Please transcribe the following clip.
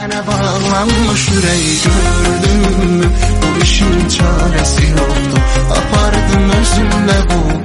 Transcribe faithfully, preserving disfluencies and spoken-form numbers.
Sənə bağlanmış ürəyi gördüm mü? Bu işin çarəsi yoxdur. Apardım özümlə bu